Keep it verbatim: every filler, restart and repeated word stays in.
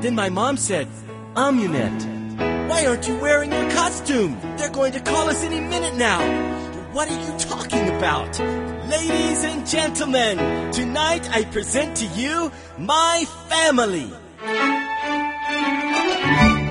Then my mom said, Amunet, why aren't you wearing your costume? They're going to call us any minute now. What are you talking about? Ladies and gentlemen, tonight I present to you my family.